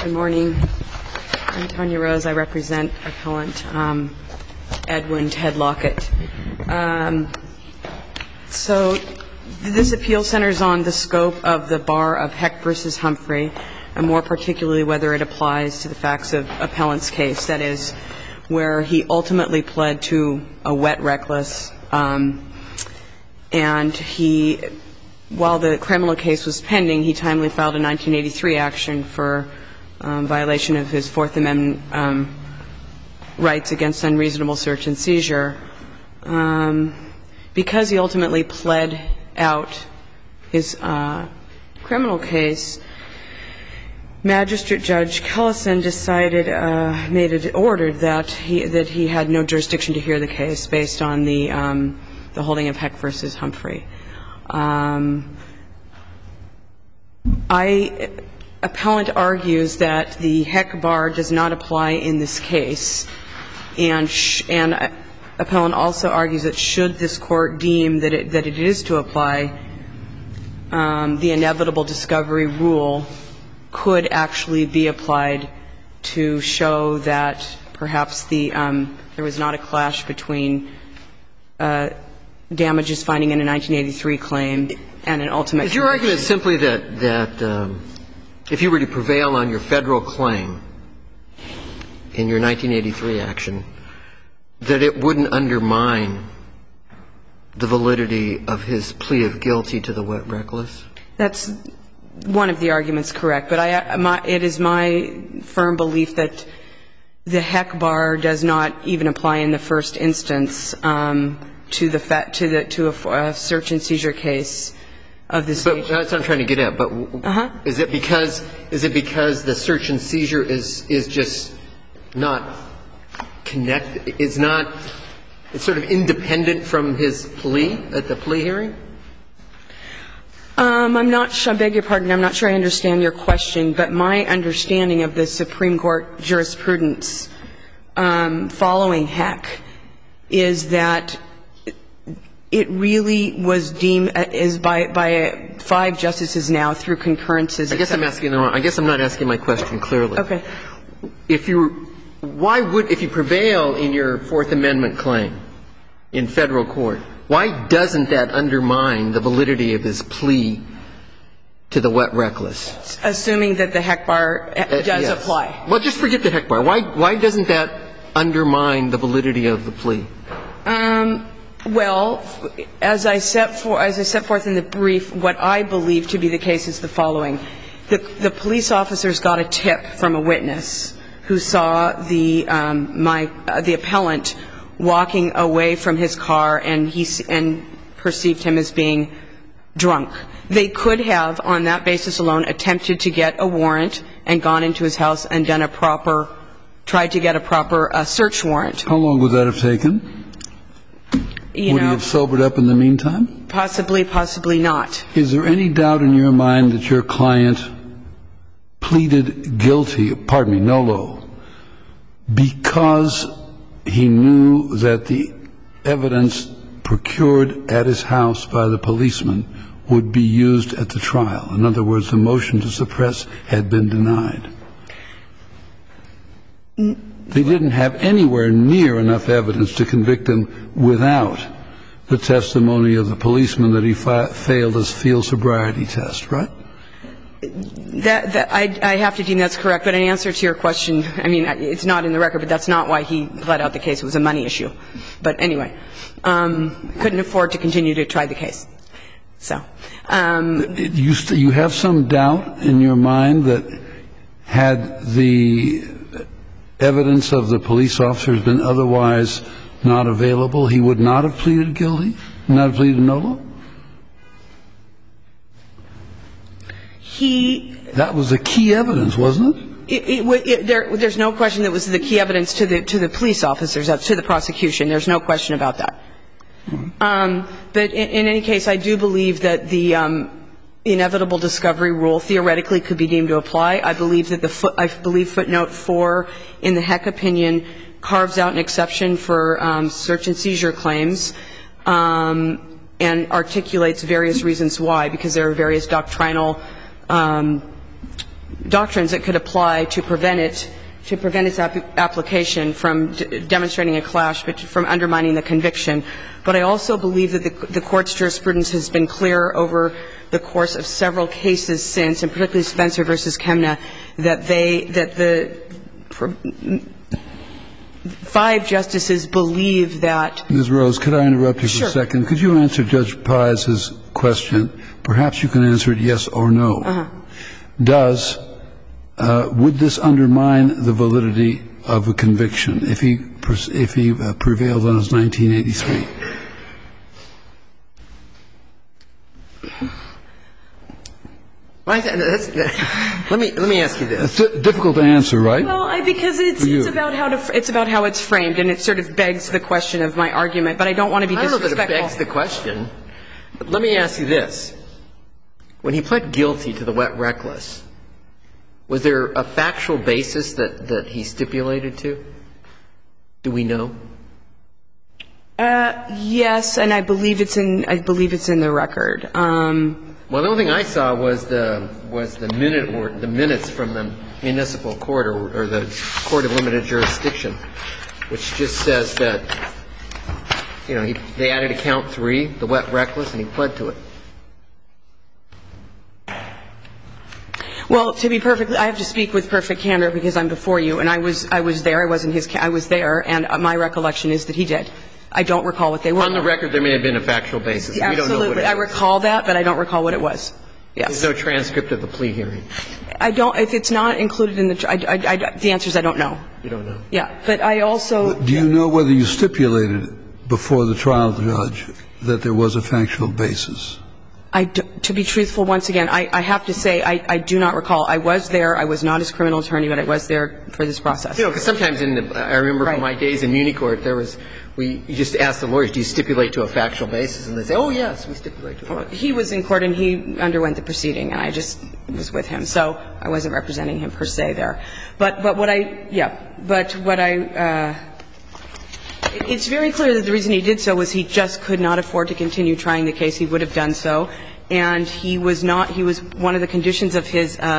Good morning. I'm Tanya Rose. I represent appellant Edwin Ted Lockett. So this appeal centers on the scope of the bar of Heck v. Humphrey, and more particularly whether it applies to the facts of appellant's case, that is, where he ultimately pled to a wet reckless, and he, while the criminal case was pending, he timely filed a 1983 action for violation of his Fourth Amendment rights against unreasonable search and seizure. Because he ultimately pled out his criminal case, Magistrate Judge Kellison ordered that he had no jurisdiction to hear the case based on the holding of Heck v. Humphrey. Appellant argues that the Heck bar does not apply in this case, and appellant also argues that should this Court deem that it is to apply, the inevitable discovery rule could actually be applied to show that perhaps there was not a clash between damages finding in a 1983 claim and an ultimate conviction. Is your argument simply that if you were to prevail on your Federal claim in your 1983 action, that it wouldn't undermine the validity of his plea of guilty to the wet reckless? That's one of the arguments, correct. But it is my firm belief that the Heck bar does not even apply in the first instance to a search and seizure case of this nature. But that's what I'm trying to get at. But is it because the search and seizure is just not connected? It's sort of independent from his plea at the plea hearing? I'm not sure. I beg your pardon. I'm not sure I understand your question. But my understanding of the Supreme Court jurisprudence following Heck is that it really was deemed by 5 justices now through concurrences. I guess I'm not asking my question clearly. Okay. If you prevail in your Fourth Amendment claim in Federal court, why doesn't that undermine the validity of his plea to the wet reckless? Assuming that the Heck bar does apply. Well, just forget the Heck bar. Why doesn't that undermine the validity of the plea? Well, as I set forth in the brief, what I believe to be the case is the following. The police officers got a tip from a witness who saw the appellant walking away from his car and perceived him as being drunk. They could have, on that basis alone, attempted to get a warrant and gone into his house and tried to get a proper search warrant. How long would that have taken? Would he have sobered up in the meantime? Possibly, possibly not. Is there any doubt in your mind that your client pleaded guilty, nolo, because he knew that the evidence procured at his house by the policeman would be used at the trial? In other words, the motion to suppress had been denied. They didn't have anywhere near enough evidence to convict him without the testimony of the policeman that he failed his field sobriety test, right? I have to deem that's correct. But in answer to your question, I mean, it's not in the record, but that's not why he pled out the case. It was a money issue. But anyway, couldn't afford to continue to try the case. So. You have some doubt in your mind that had the evidence of the police officers been otherwise not available, he would not have pleaded guilty, not have pleaded nolo? That was the key evidence, wasn't it? There's no question that was the key evidence to the police officers, to the prosecution. There's no question about that. But in any case, I do believe that the inevitable discovery rule theoretically could be deemed to apply. I believe that footnote 4 in the Heck opinion carves out an exception for search and seizure claims and articulates various reasons why, because there are various doctrinal doctrines that could apply to prevent its application from demonstrating a clash, but from undermining the conviction. But I also believe that the Court's jurisprudence has been clear over the course of several cases since, and particularly Spencer v. Kemna, that the 5 justices believe that. Ms. Rose, could I interrupt you for a second? Could you answer Judge Pius's question? Perhaps you can answer it yes or no. Would this undermine the validity of a conviction if he prevailed on his 1983? Let me ask you this. It's difficult to answer, right? Well, because it's about how it's framed, and it sort of begs the question of my argument. But I don't want to be disrespectful. I don't know that it begs the question. But let me ask you this. When he pled guilty to the wet reckless, was there a factual basis that he stipulated to? Do we know? Yes, and I believe it's in the record. Well, the only thing I saw was the minutes from the municipal court or the court of limited jurisdiction, which just says that, you know, they added a count 3, the wet reckless, and he pled to it. Well, to be perfectly, I have to speak with perfect candor because I'm before you, and I was there. I was there, and my recollection is that he did. I don't recall what they were. On the record, there may have been a factual basis. Absolutely. We don't know what it was. I recall that, but I don't recall what it was. Yes. There's no transcript of the plea hearing. I don't. If it's not included in the answer is I don't know. You don't know. Yeah. But I also. Do you know whether you stipulated before the trial judge that there was a factual basis? To be truthful, once again, I have to say I do not recall. I was there. I was not his criminal attorney, but I was there for this process. You know, because sometimes I remember from my days in Muni court, you just ask the lawyers, do you stipulate to a factual basis? And they say, oh, yes, we stipulate to a factual basis. He was in court and he underwent the proceeding, and I just was with him. So I wasn't representing him per se there. It's very clear that the reason he did so was he just could not afford to continue trying the case. He would have done so. And he was one of the conditions of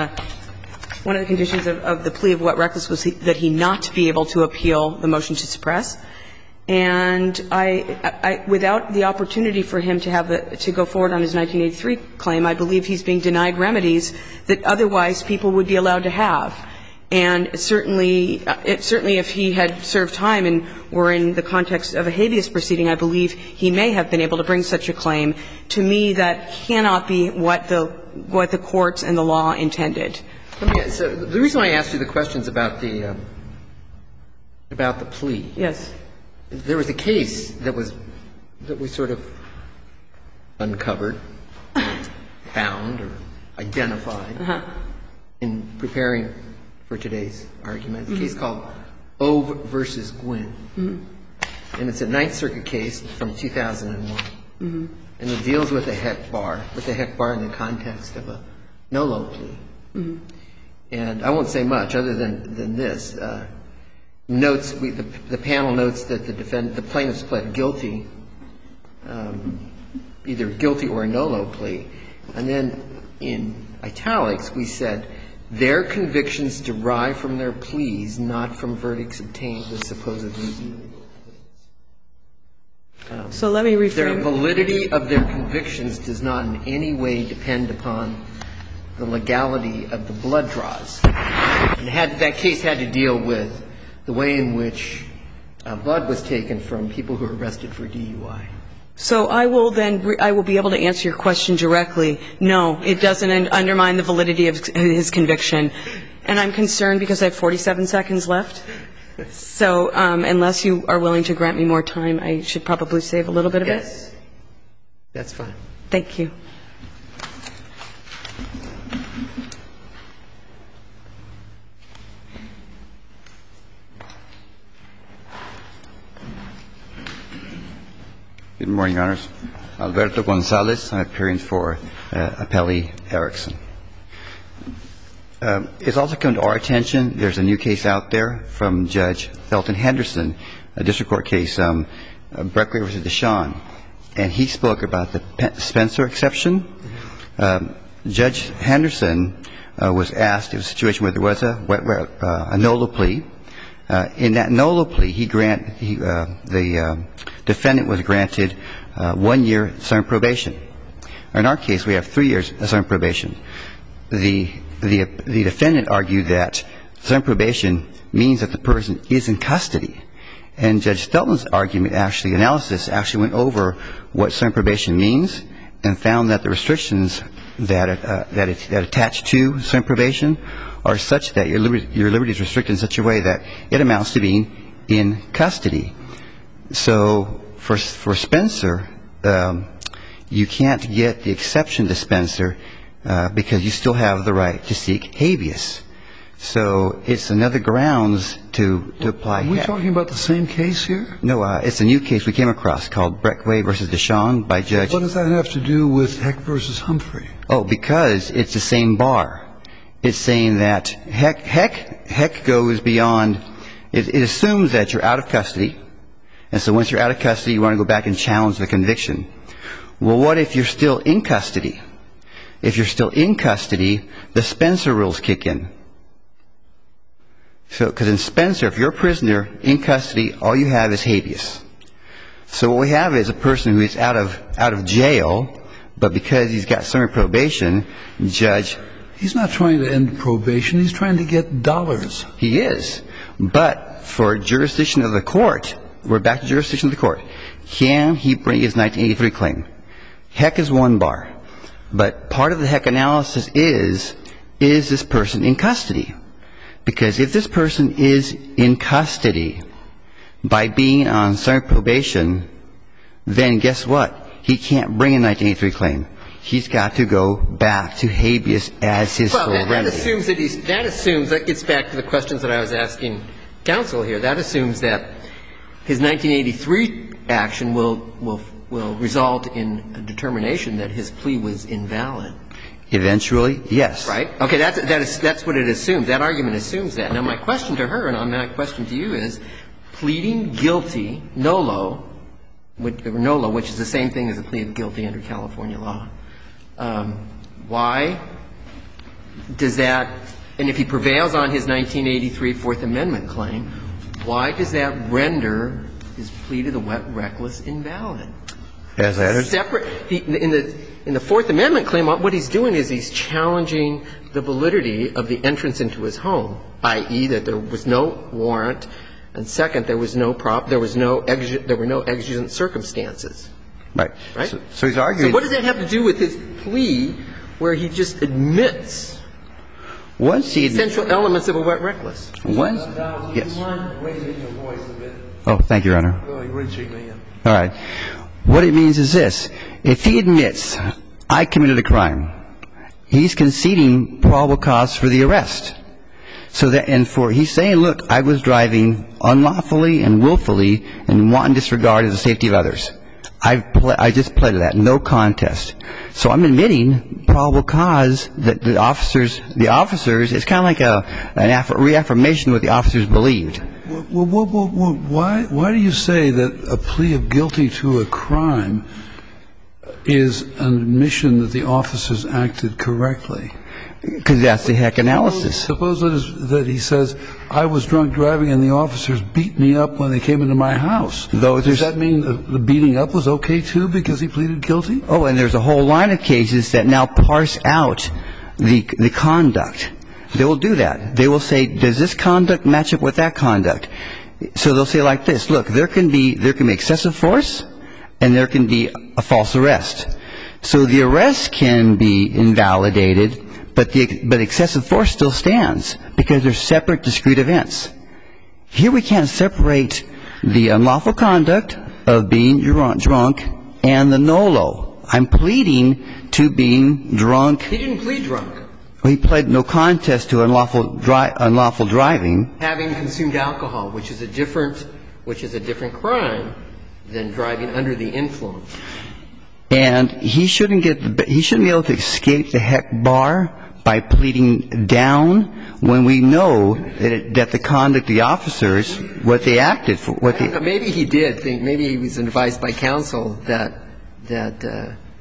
the plea of wet reckless was that he not be able to appeal the motion to suppress. And without the opportunity for him to go forward on his 1983 claim, I believe he's being denied remedies that otherwise people would be allowed to have. And certainly if he had served time and were in the context of a habeas proceeding, I believe he may have been able to bring such a claim. To me, that cannot be what the courts and the law intended. So the reason I asked you the questions about the plea. Yes. There was a case that we sort of uncovered, found or identified in preparing for today's argument. It's a case called Ove v. Gwynn. And it's a Ninth Circuit case from 2001. And it deals with a heck bar in the context of a no-low plea. And I won't say much other than this. The panel notes that the plaintiffs pled guilty, either guilty or a no-low plea. And then in italics, we said, their convictions derive from their pleas, not from verdicts obtained with supposedly illegal evidence. So let me rephrase. Their validity of their convictions does not in any way depend upon the legality of the blood draws. And that case had to deal with the way in which blood was taken from people who were arrested for DUI. So I will be able to answer your question directly. No, it doesn't undermine the validity of his conviction. And I'm concerned because I have 47 seconds left. So unless you are willing to grant me more time, I should probably save a little bit of it. Yes. That's fine. Thank you. Good morning, Your Honors. Alberto Gonzalez. I'm appearing for Appellee Erickson. It's also come to our attention, there's a new case out there from Judge Felton Henderson, a district court case, Breckley v. Deshawn. And he spoke about the Spencer exception. Judge Henderson was asked, it was a situation where there was a NOLA plea. In that NOLA plea, the defendant was granted 1 year summary probation. In our case, we have 3 years summary probation. The defendant argued that summary probation means that the person is in custody. And Judge Felton's analysis actually went over what summary probation means and found that the restrictions that attach to summary probation are such that your liberty is restricted in such a way that it amounts to being in custody. So for Spencer, you can't get the exception to Spencer because you still have the right to seek habeas. So it's another grounds to apply. Are we talking about the same case here? No, it's a new case we came across called Breckway v. Deshawn by Judge. What does that have to do with Heck v. Humphrey? Oh, because it's the same bar. It's saying that Heck goes beyond. It assumes that you're out of custody, and so once you're out of custody, you want to go back and challenge the conviction. Well, what if you're still in custody? If you're still in custody, the Spencer rules kick in. So, because in Spencer, if you're a prisoner in custody, all you have is habeas. So what we have is a person who is out of jail, but because he's got summary probation, Judge. He's not trying to end probation. He's trying to get dollars. He is. But for jurisdiction of the court, we're back to jurisdiction of the court. Can he bring his 1983 claim? Heck is one bar. But part of the Heck analysis is this person in custody? Because if this person is in custody by being on summary probation, then guess what? He can't bring a 1983 claim. He's got to go back to habeas as his sole remedy. Well, that assumes that gets back to the questions that I was asking counsel here. That assumes that his 1983 action will result in a determination that his plea was invalid. Eventually, yes. Right? Okay, that's what it assumes. That argument assumes that. Now, my question to her, and my question to you is, pleading guilty, NOLO, which is the same thing as a plea of guilty under California law, why does that, and if he prevails on his 1983 Fourth Amendment claim, why does that render his plea to the reckless invalid? As I understand. Separate. In the Fourth Amendment claim, what he's doing is he's challenging the validity of the entrance into his home, i.e., that there was no warrant, and second, there were no exigent circumstances. Right. Right? So he's arguing. So what does that have to do with his plea where he just admits essential elements of a reckless? Yes. Raising your voice a bit. Oh, thank you, Your Honor. Really reaching me in. All right. What it means is this. If he admits, I committed a crime, he's conceding probable cause for the arrest. He's saying, look, I was driving unlawfully and willfully and wanton disregard of the safety of others. I just pled to that. No contest. So I'm admitting probable cause that the officers, it's kind of like a reaffirmation of what the officers believed. Well, why do you say that a plea of guilty to a crime is an admission that the officers acted correctly? Because that's the Heck analysis. Suppose that he says, I was drunk driving and the officers beat me up when they came into my house. Does that mean the beating up was okay, too, because he pleaded guilty? Oh, and there's a whole line of cases that now parse out the conduct. They will do that. They will say, does this conduct match up with that conduct? So they'll say like this, look, there can be excessive force and there can be a false arrest. So the arrest can be invalidated, but excessive force still stands because they're separate, discrete events. Here we can't separate the unlawful conduct of being drunk and the NOLO. I'm pleading to being drunk. He didn't plead drunk. He pled no contest to unlawful driving. Having consumed alcohol, which is a different crime than driving under the influence. And he shouldn't be able to escape the Heck bar by pleading down when we know that the conduct of the officers, what they acted for. Maybe he did think, maybe he was advised by counsel that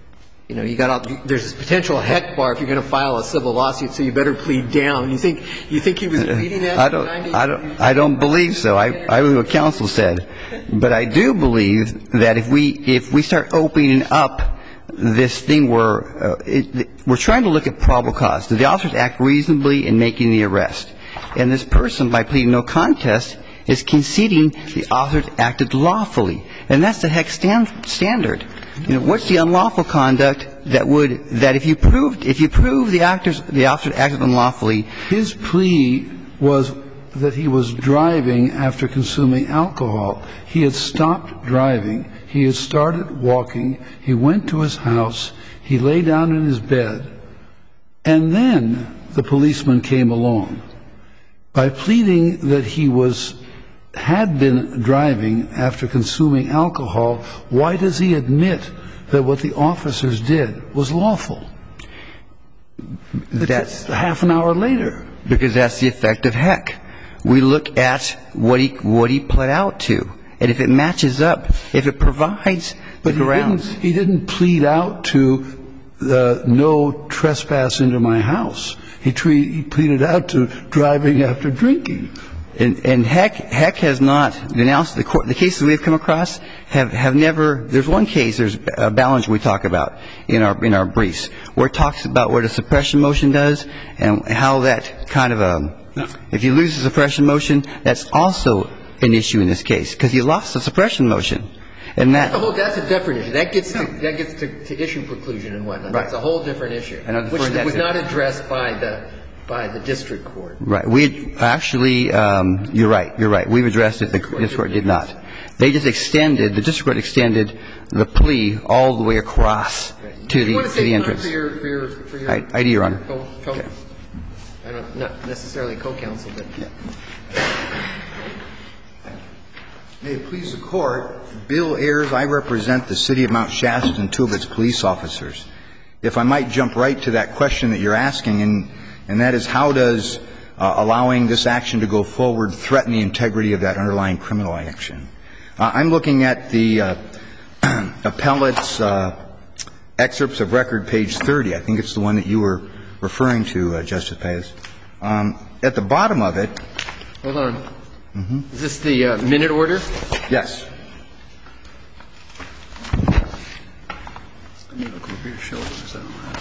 you know, there's this potential heck bar if you're going to file a civil lawsuit, so you better plead down. You think he was pleading that? I don't believe so. I believe what counsel said. But I do believe that if we start opening up this thing where we're trying to look at probable cause. Did the officers act reasonably in making the arrest? And this person, by pleading no contest, is conceding the officers acted lawfully. And that's the heck standard. You know, what's the unlawful conduct that if you prove the officers acted unlawfully? His plea was that he was driving after consuming alcohol. He had stopped driving. He had started walking. He went to his house. He lay down in his bed. And then the policeman came along. By pleading that he had been driving after consuming alcohol, why does he admit that what the officers did was lawful? That's half an hour later. Because that's the effect of heck. We look at what he pled out to. And if it matches up, if it provides the grounds. But he didn't plead out to no trespass into my house. He pleaded out to driving after drinking. And heck has not denounced the cases we've come across have never. There's one case. There's Ballinger we talk about in our briefs where it talks about what a suppression motion does and how that kind of if you lose the suppression motion, that's also an issue in this case because you lost the suppression motion. And that's a different issue. That gets to issue preclusion and whatnot. Right. That's a whole different issue, which was not addressed by the district court. Right. We actually, you're right. We've addressed it. The district court did not. They just the district court extended the plea all the way across to the entrance. I do, Your Honor. Okay. Not necessarily co-counsel, but. Yeah. May it please the Court, Bill Ayers, I represent the City of Mount Shasta and two of its police officers. If I might jump right to that question that you're asking, and that is how does allowing this action to go forward threaten the integrity of that underlying criminal action? I'm looking at the appellate's excerpts of record, page 30. I think it's the one that you were referring to, Justice Paez. At the bottom of it. Hold on. Mm-hmm. Is this the minute order? Yes. Let me look over your shoulders.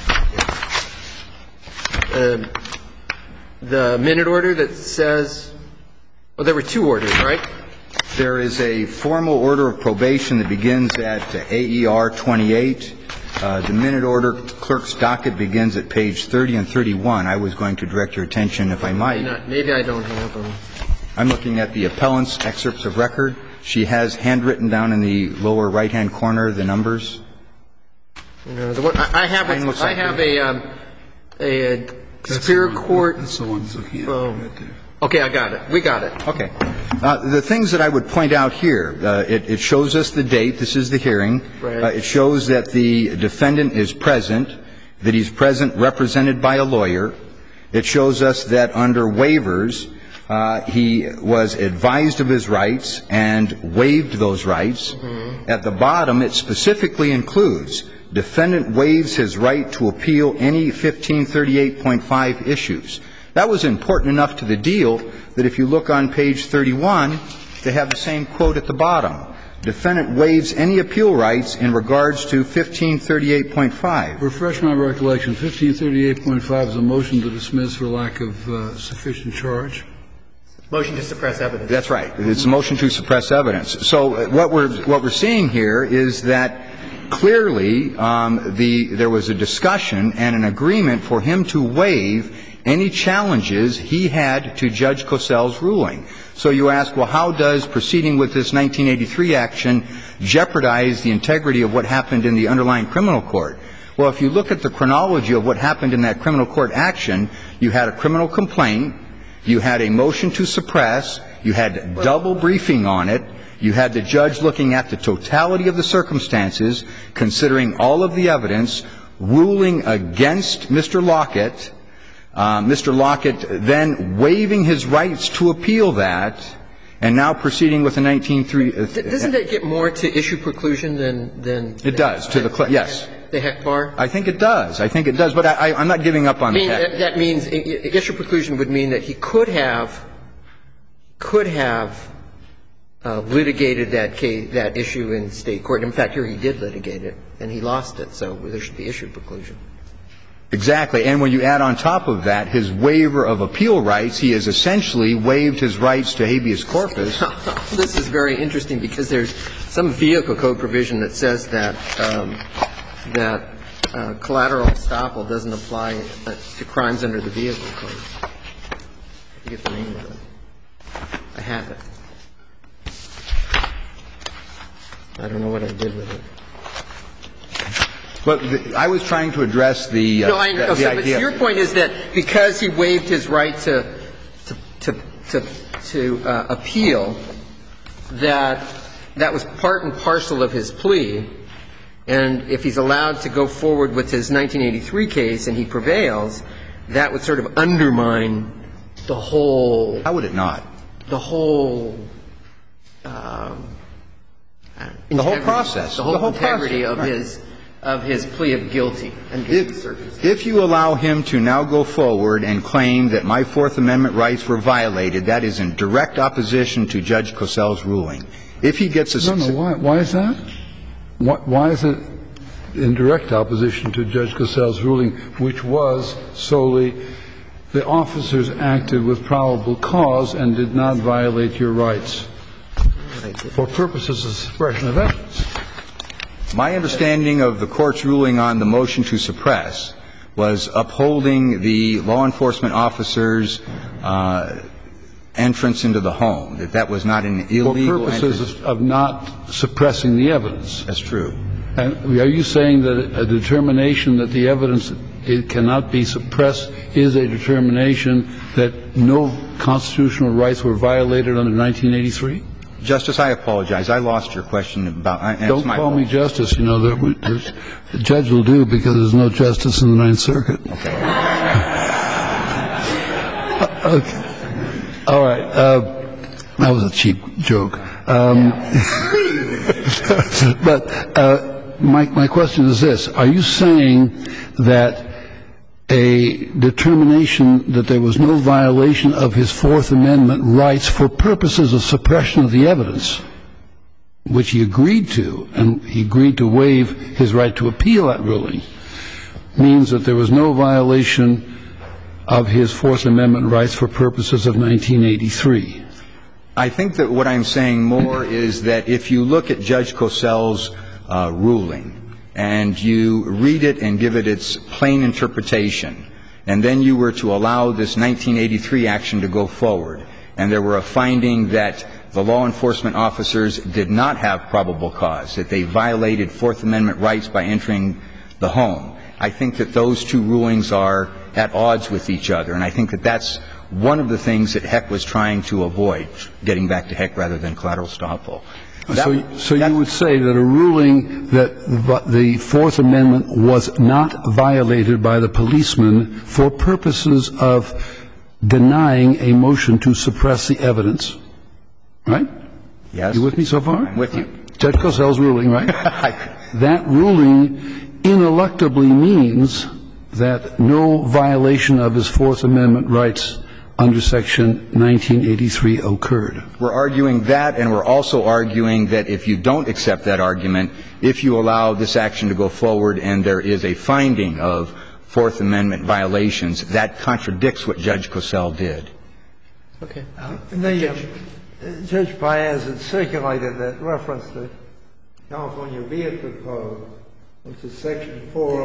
The minute order that says, well, there were two orders, right? There is a formal order of probation that begins at AER 28. The minute order clerk's docket begins at page 30 and 31. I was going to direct your attention, if I might. Maybe I don't have them. I'm looking at the appellant's excerpts of record. She has handwritten down in the lower right-hand corner the numbers. No, I have a Superior Court. That's the one looking at right there. Okay, I got it. We got it. Okay. The things that I would point out here, it shows us the date. This is the hearing. Right. It shows that the defendant is present, that he's present represented by a lawyer. It shows us that under waivers, he was advised of his rights and waived those rights. Mm-hmm. At the bottom, it specifically includes defendant waives his right to appeal any 1538.5 issues. That was important enough to the deal that if you look on page 31, they have the same quote at the bottom. Defendant waives any appeal rights in regards to 1538.5. Refresh my recollection. 1538.5 is a motion to dismiss for lack of sufficient charge. Motion to suppress evidence. That's right. It's a motion to suppress evidence. So what we're seeing here is that clearly there was a discussion and an agreement for him to waive any challenges he had to Judge Cosell's ruling. So you ask, well, how does proceeding with this 1983 action jeopardize the integrity of what happened in the underlying criminal court? Well, if you look at the chronology of what happened in that criminal court action, you had a criminal complaint, you had a motion to suppress, you had double briefing on it, you had the judge looking at the totality of the circumstances, considering all of the evidence, ruling against Mr. Lockett, Mr. Lockett then waiving his rights to appeal that, and now proceeding with the 1983. Doesn't that get more to issue preclusion than it does to the yes. Heck bar? I think it does. I think it does. But I'm not giving up on the Heck. That means issue preclusion would mean that he could have litigated that issue in State court. In fact, here he did litigate it, and he lost it. So there should be issue preclusion. Exactly. And when you add on top of that his waiver of appeal rights, he has essentially waived his rights to habeas corpus. This is very interesting because there's some vehicle code provision that says that collateral estoppel doesn't apply to crimes under the vehicle code. I forget the name of it. I have it. I don't know what I did with it. But I was trying to address the idea. But your point is that because he waived his right to appeal, that was part and parcel of his plea, and if he's allowed to go forward with his 1983 case and he prevails, that would sort of undermine the whole. How would it not? The whole. The whole process. The whole integrity of his plea of guilty. If you allow him to now go forward and claim that my Fourth Amendment rights were violated, that is in direct opposition to Judge Cosell's ruling. If he gets a success. No. Why is that? Why is it in direct opposition to Judge Cosell's ruling, which was solely the officers acted with probable cause and did not violate your rights for purposes of suppression of evidence? My understanding of the Court's ruling on the motion to suppress was upholding the law enforcement officer's entrance into the home, that was not an illegal entrance. For purposes of not suppressing the evidence. That's true. And are you saying that a determination that the evidence cannot be suppressed is a determination that no constitutional rights were violated under 1983? Justice, I apologize. I lost your question about. Don't call me Justice. You know, the judge will do because there's no justice in the Ninth Circuit. Okay. Okay. All right. That was a cheap joke. But my question is this. Are you saying that a determination that there was no violation of his Fourth Amendment rights for purposes of suppression of the evidence, which he agreed to, and he agreed to waive his right to appeal that ruling, means that there was no violation of his Fourth Amendment rights for purposes of 1983? I think that what I'm saying more is that if you look at Judge Cosell's ruling, and you read it and give it its plain interpretation, and then you were to allow this 1983 action to go forward, and there were a finding that the law enforcement officers did not have probable cause, that they violated Fourth Amendment rights by entering the home, I think that those two rulings are at odds with each other. And I think that that's one of the things that Heck was trying to avoid, getting back to Heck rather than collateral estoppel. So you would say that a ruling that the Fourth Amendment was not violated by the policeman for purposes of denying a motion to suppress the evidence, right? Yes. You with me so far? I'm with you. Judge Cosell's ruling, right? That ruling ineluctably means that no violation of his Fourth Amendment rights under Section 1983 occurred. We're arguing that, and we're also arguing that if you don't accept that argument, if you allow this action to go forward and there is a finding of Fourth Amendment violations, that contradicts what Judge Cosell did. Okay. Judge Paez had circulated that reference to California Vehicle Code, which is Section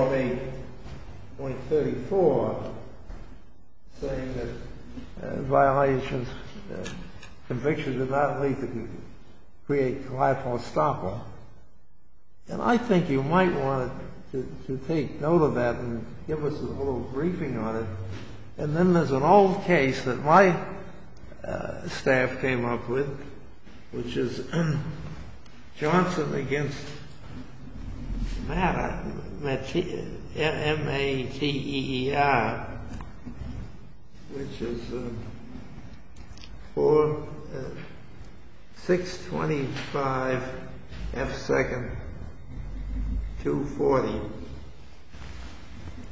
408.34, saying that violations, convictions do not lead to create collateral estoppel. And I think you might want to take note of that and give us a little briefing on it. And then there's an old case that my staff came up with, which is Johnson against Matter, M-A-T-E-E-R, which is 625 F. 2nd 240,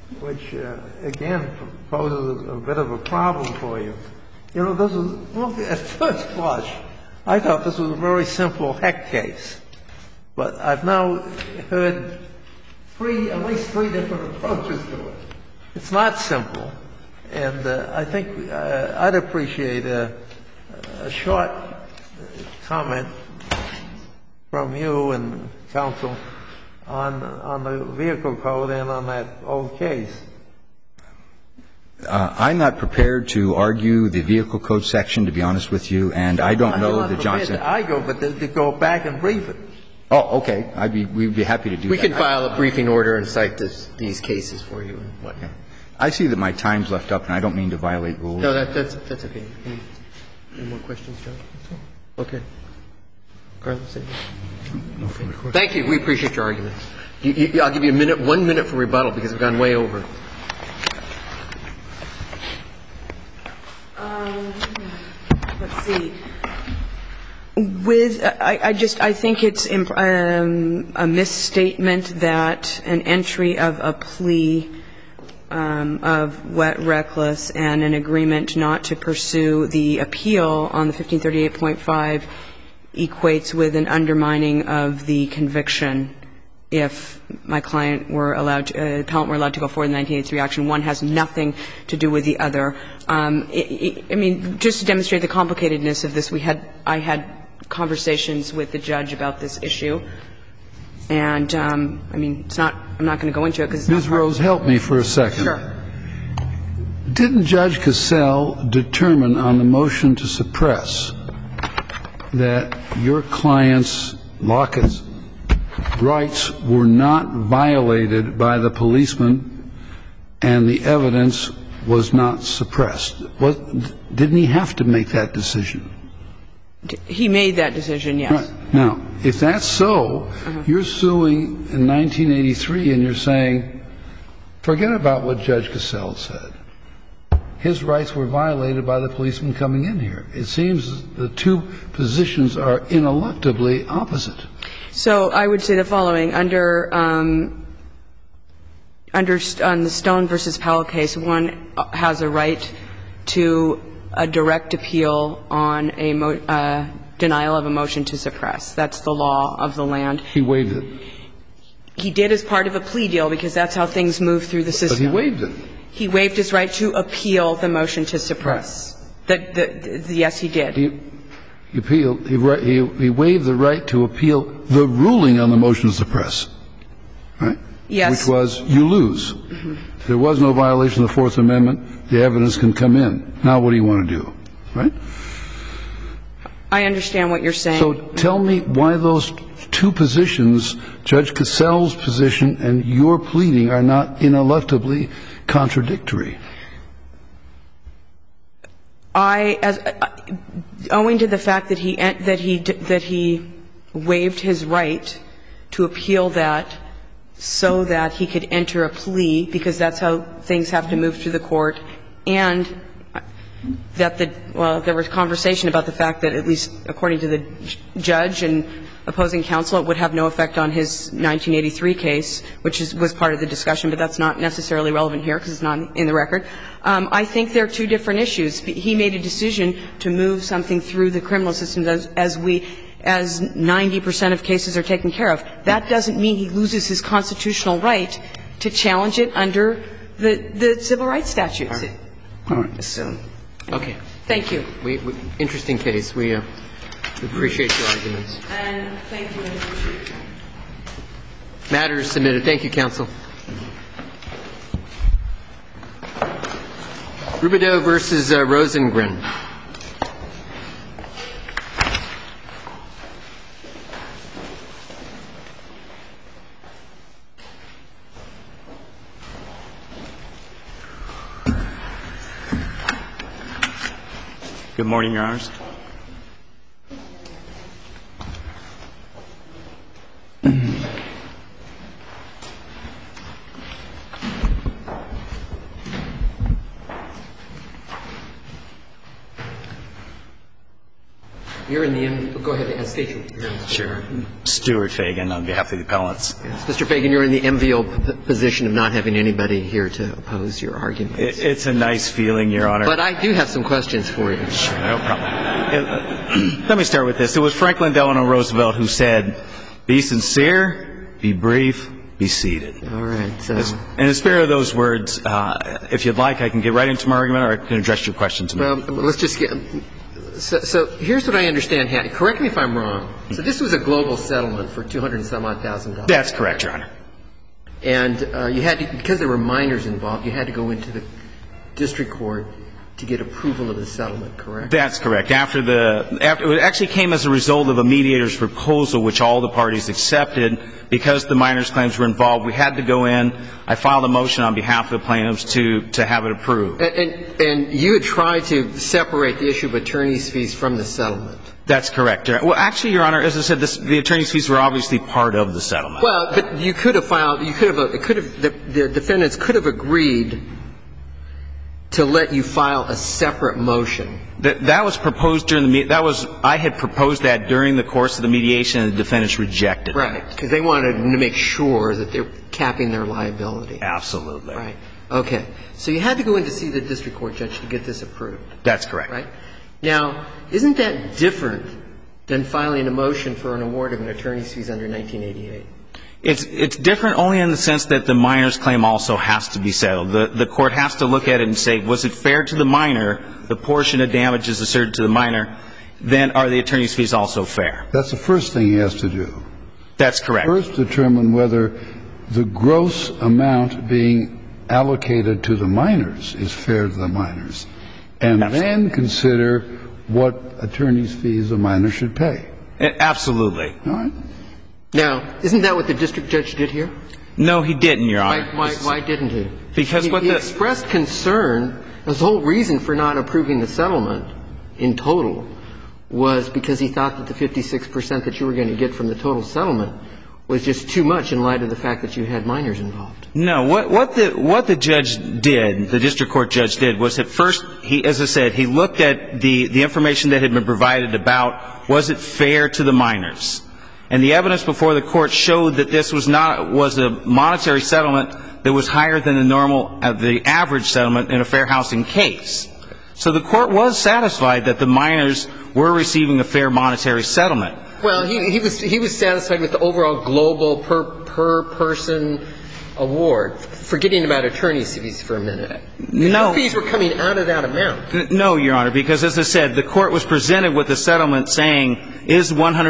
which, again, poses a bit of a problem for you. You know, this is, well, at first blush, I thought this was a very simple Heck case. But I've now heard at least three different approaches to it. It's not simple. And I think I'd appreciate a short comment from you and counsel on the vehicle code and on that old case. I'm not prepared to argue the vehicle code section, to be honest with you, and I don't know the Johnson. I go, but to go back and brief it. Oh, okay. We'd be happy to do that. We can file a briefing order and cite these cases for you and whatnot. I see that my time's left up, and I don't mean to violate rules. No, that's okay. Any more questions, John? Okay. Carlos, No further questions. thank you. We appreciate your arguments. I'll give you 1 minute for rebuttal because we've gone way over. Let's see. I think it's a misstatement that an entry of a plea of wet reckless and an agreement not to pursue the appeal on the 1538.5 equates with an undermining of the conviction if my client were allowed to, appellant were allowed to go forward in the 1983 action. One has nothing to do with the other. I mean, just to demonstrate the complicatedness of this, I had conversations with the judge about this issue. And, I mean, I'm not going to go into it because it's not. Ms. Rose, help me for a second. Sure. Didn't Judge Cassell determine on the motion to suppress that your client's, Lockett's, rights were not violated by the policeman and the evidence was not suppressed? Didn't he have to make that decision? He made that decision, yes. Right. Now, if that's so, you're suing in 1983 and you're saying, forget about what Judge Cassell said. His rights were violated by the policeman coming in here. It seems the two positions are ineluctably opposite. So I would say the following. On the Stone versus Powell case, one has a right to a direct appeal on a denial of a motion to suppress. That's the law of the land. He waived it. He did as part of a plea deal because that's how things move through the system. But he waived it. He waived his right to appeal the motion to suppress. Right. Yes, he did. He waived the right to appeal the ruling on the motion to suppress. Right? Yes. Which was you lose. Mm-hmm. There was no violation of the Fourth Amendment. The evidence can come in. Now what do you want to do? Right? I understand what you're saying. So tell me why those two positions, Judge Cassell's position and your pleading, are not ineluctably contradictory. Owing to the fact that he waived his right to appeal that so that he could enter a plea, because that's how things have to move through the court, and that there was conversation about the fact that, at least according to the judge and opposing counsel, it would have no effect on his 1983 case, which was part of the discussion, but that's not necessarily relevant here because it's not in the record. I think there are two different issues. He made a decision to move something through the criminal system as 90% of cases are taken care of. That doesn't mean he loses his constitutional right to challenge it under the civil rights statutes. All right. So, Okay. thank you. Interesting case. We appreciate your arguments. And thank you. I appreciate your time. Matter is submitted. Thank you, counsel. Rubidoux versus Rosengren. Good morning, Your Honors. You're in the go ahead and state your name. Sure. Stuart Fagan on behalf of the appellants. Yes. Mr. Fagan, you're in the enviable position of not having anybody here to oppose your arguments. It's a nice feeling, Your Honor. But I do have some questions for you. Sure, no problem. Let me start with this. It was Franklin Delano Roosevelt who said, "Be sincere, be brief, be seated." All right. So. In the spirit of those words, if you'd like, I can get right into my argument, or I can address your questions. Well, let's just get. So here's what I understand. Correct me if I'm wrong. So this was a global settlement for $200,000 and some odd. That's correct, Your Honor. And you had to, because there were minors involved, you had to go into the district court to get approval of the settlement, correct? That's correct. It actually came as a result of a mediator's proposal, which all the parties accepted. Because the minors' claims were involved, we had to go in. I filed a motion on behalf of the plaintiffs to have it approved. And you had tried to separate the issue of attorney's fees from the settlement. That's correct. Well, actually, Your Honor, as I said, the attorney's fees were obviously part of the settlement. Well, but you could have filed. The defendants could have agreed to let you file a separate motion. That was proposed during I had proposed that during the course of the mediation, and the defendants rejected it. Right, because they wanted to make sure that they're capping their liability. Absolutely. Right. Okay. So you had to go in to see the district court judge to get this approved. That's correct. Right. Now, isn't that different than filing a motion for an award of an attorney's fees under 1988? It's different only in the sense that the minor's claim also has to be settled. The court has to look at it and say, was it fair to the minor, the portion of damages asserted to the minor, then are the attorney's fees also fair? That's the first thing he has to do. That's correct. First determine whether the gross amount being allocated to the minors is fair to the minors, and then consider what attorney's fees a minor should pay. Absolutely. All right. Now, isn't that what the district judge did here? No, he didn't, Your Honor. Why didn't he? Because he expressed concern. His whole reason for not approving the settlement in total was because he thought that the 56% that you were going to get from the total settlement was just too much in light of the fact that you had minors involved. No. What the judge did, the district court judge did, was at first, as I said, he looked at the information that had been provided about was it fair to the minors. And the evidence before the court showed that this was a monetary settlement that was higher than the average settlement in a fair housing case. So the court was satisfied that the minors were receiving a fair monetary settlement. Well, he was satisfied with the overall global per person award, forgetting about attorney's fees for a minute. No. The fees were coming out of that amount. No, Your Honor, because as I said, the court was presented with a settlement saying, is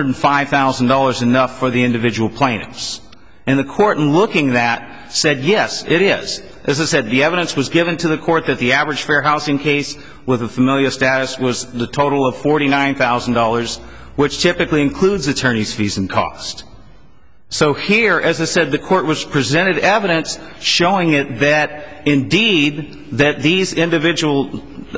$105,000 enough for the individual plaintiffs? And the court, in looking at that, said, yes, it is. As I said, the evidence was given to the court that the average fair housing case with a familial status was the total of $49,000, which typically includes attorney's fees and cost. So here, as I said, the court was presented evidence showing it that, indeed, that these individuals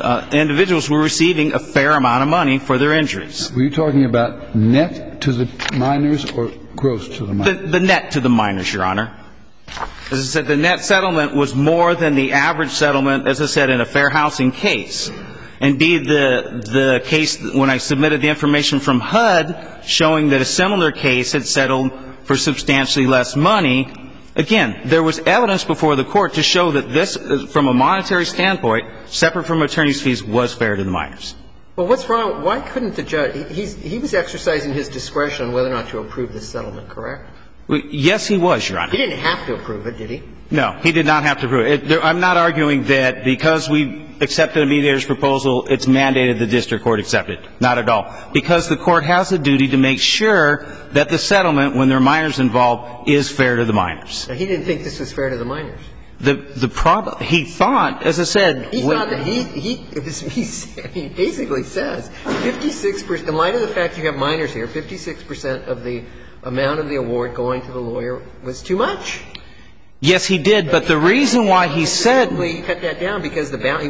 were receiving a fair amount of money for their injuries. Were you talking about net to the minors or gross to the minors? The net to the minors, Your Honor. As I said, the net settlement was more than the average settlement, as I said, in a fair housing case. Indeed, the case, when I submitted the information from HUD showing that a similar case had settled for substantially less money, again, there was evidence before the court to show that this, from a monetary standpoint, separate from attorney's fees, was fair to the minors. Well, what's wrong? Why couldn't the judge? He was exercising his discretion on whether or not to approve this settlement, correct? Yes, he was, Your Honor. He didn't have to approve it, did he? No, he did not have to approve it. I'm not arguing that because we accepted a mediator's proposal, it's mandated the district court accept it. Not at all. Because the court has a duty to make sure that the settlement, when there are minors involved, is fair to the minors. Now, he didn't think this was fair to the minors. The problem, he thought, as I said. He thought that he basically says 56%, in light of the fact you have minors here, 56% of the amount of the award going to the lawyer was too much. Yes, he did. But the reason why he said. He cut that down because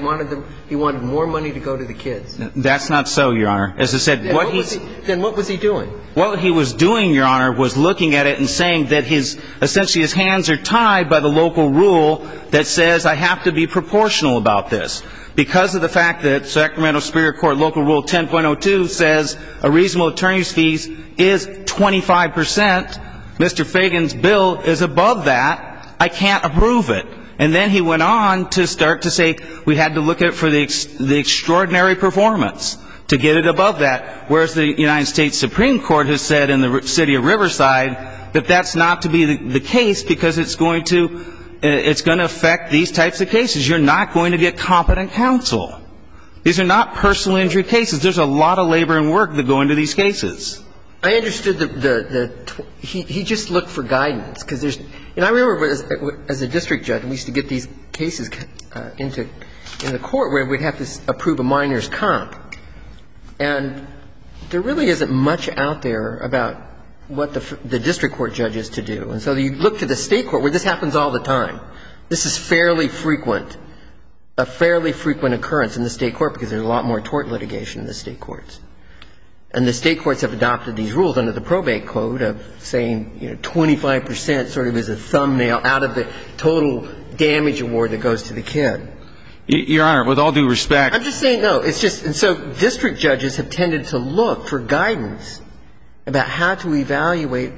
he wanted more money to go to the kids. That's not so, Your Honor. As I said, then what was he doing? What he was doing, Your Honor, was looking at it and saying that essentially his hands are tied by the local rule that says I have to be proportional about this. because of the fact that Sacramento Superior Court Local Rule 10.02 says a reasonable attorney's fees is 25%, Mr. Fagan's bill is above that, I can't approve it. And then he went on to start to say we had to look at it for the extraordinary performance to get it above that, whereas the United States Supreme Court has said in the city of Riverside that that's not to be the case because it's going to affect these types of cases. You're not going to get competent counsel. These are not personal injury cases. There's a lot of labor and work that go into these cases. I understood he just looked for guidance because there's, and I remember as a district judge, we used to get these cases in the court where we'd have to approve a minor's comp. And there really isn't much out there about what the district court judge is to do. And so you look to the state court where this happens all the time. This is fairly frequent, a fairly frequent occurrence in the state court because there's a lot more tort litigation in the state courts. And the state courts have adopted these rules under the probate code of saying, 25% sort of is a thumbnail out of the total damage award that goes to the kid. Your Honor, with all due respect. I'm just saying, no, it's just, and so district judges have tended to look for guidance about how to evaluate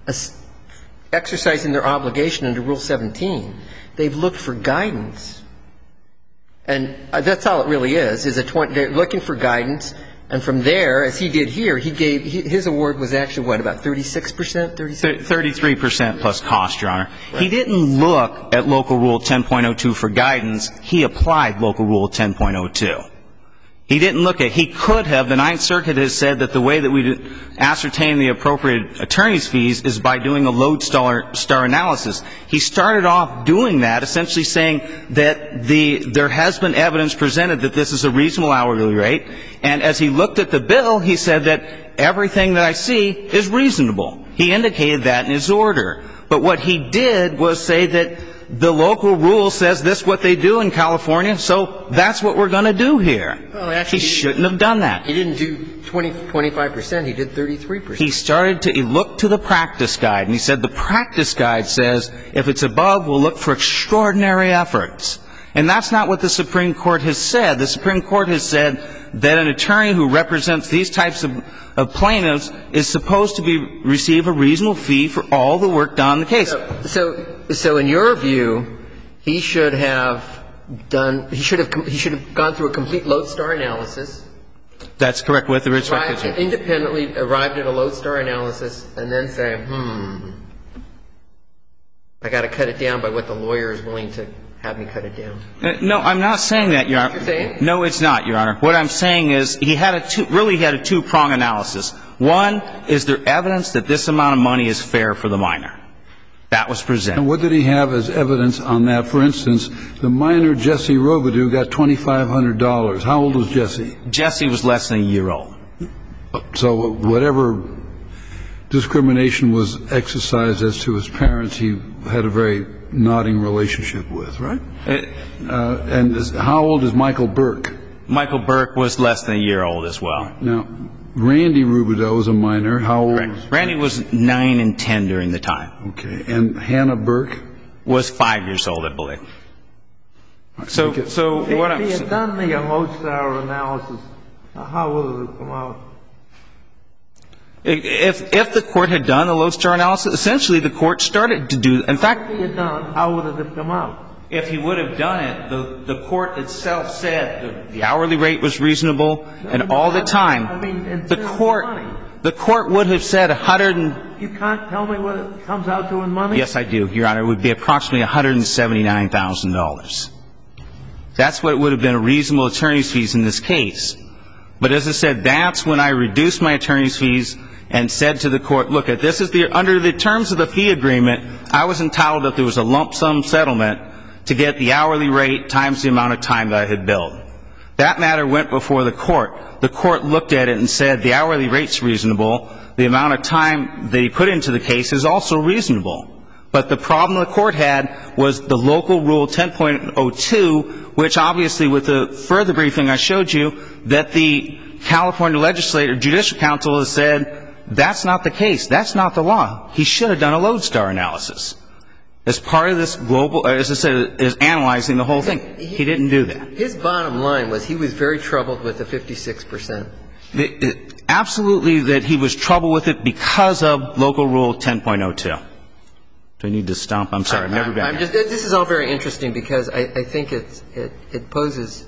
exercising their obligation under Rule 17. They've looked for guidance. And that's all it really is they're looking for guidance. And from there, as he did here, his award was actually, what, about 36%? 33% plus cost, Your Honor. Right. He didn't look at Local Rule 10.02 for guidance. He applied Local Rule 10.02. He didn't look at, he could have, the Ninth Circuit has said that the way that we ascertain the appropriate attorney's fees is by doing a lodestar analysis. He started off doing that, essentially saying that there has been evidence presented that this is a reasonable hourly rate. And as he looked at the bill, he said that everything that I see is reasonable. He indicated that in his order. But what he did was say that the local rule says this is what they do in California, so that's what we're going to do here. Well, actually, he shouldn't have done that. He didn't do 25%. He did 33%. He looked to the practice guide, and he said the practice guide says if it's above, we'll look for extraordinary efforts. And that's not what the Supreme Court has said. The Supreme Court has said that an attorney who represents these types of plaintiffs is supposed to receive a reasonable fee for all the work done in the case. So in your view, he should have gone through a complete lodestar analysis. That's correct. With the respect to independently arrived at a lodestar analysis and then say, I got to cut it down by what the lawyer is willing to have me cut it down. No, I'm not saying that, Your Honor. What you're saying? No, it's not, Your Honor. What I'm saying is he had a two-prong analysis. One, is there evidence that this amount of money is fair for the minor? That was presented. And what did he have as evidence on that? For instance, the minor, Jesse Robidoux, got $2,500. How old was Jesse? Jesse was less than a year old. So whatever discrimination was exercised as to his parents, he had a very nodding relationship with, right? And how old is Michael Burke? Michael Burke was less than a year old as well. Now, Randy Robidoux was a minor. How old? Correct. Randy was 9 and 10 during the time. Okay. And Hannah Burke? Was 5 years old, I believe. So what I'm saying... If he had done the lodestar analysis, how would it have come out? If the court had done a lodestar analysis, essentially the court started to do... In fact... If he had done, how would it have come out? If he would have done it, the court itself said the hourly rate was reasonable, and all the time, the court would have said You can't tell me what it comes out to in money? Yes, I do, Your Honor. It would be approximately $179,000. That's what would have been a reasonable attorney's fees in this case. But as I said, that's when I reduced my attorney's fees and said to the court, look, this is under the terms of the fee agreement, I was entitled if there was a lump sum settlement to get the hourly rate times the amount of time that I had billed. That matter went before the court. The court looked at it and said the hourly rate's reasonable. The amount of time they put into the case is also reasonable. But the problem the court had was the local rule 10.02, which obviously with the further briefing I showed you, that the California Judicial Council has said that's not the case. That's not the law. He should have done a lodestar analysis. as part of this global, as I said, is analyzing the whole thing. He didn't do that. His bottom line was he was very troubled with the 56%. Absolutely that he was troubled with it because of Local Rule 10.02. Do I need to stomp? I'm sorry. I've never been here. This is all very interesting because I think it poses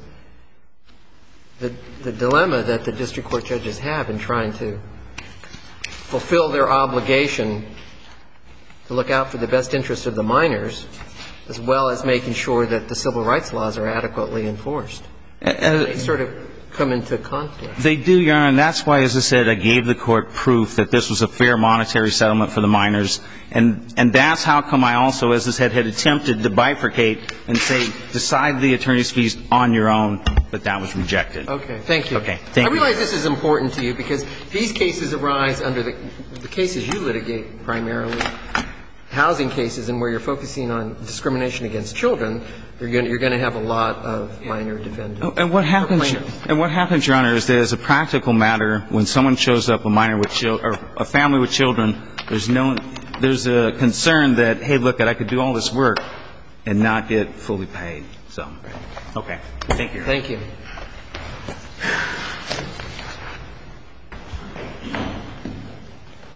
the dilemma that the district court judges have in trying to fulfill their obligation to look out for the best interest of the minors, as well as making sure that the civil rights laws are adequately enforced. They sort of come into conflict. They do, Your Honor, and that's why, as I said, I gave the court proof that this was a fair monetary settlement for the minors, and that's how come I also, as I said, had attempted to bifurcate and say, decide the attorney's fees on your own, but that was rejected. Okay. Thank you. Okay. Thank you. I realize this is important to you because these cases arise under the cases you litigate primarily, housing cases, and where you're focusing on discrimination against children, you're going to have a lot of minor defendants. And what happens, Your Honor, is that as a practical matter, when someone shows up, a minor with children, or a family with children, there's a concern that, hey, look, I could do all this work and not get fully paid. So, okay. Thank you. Thank you.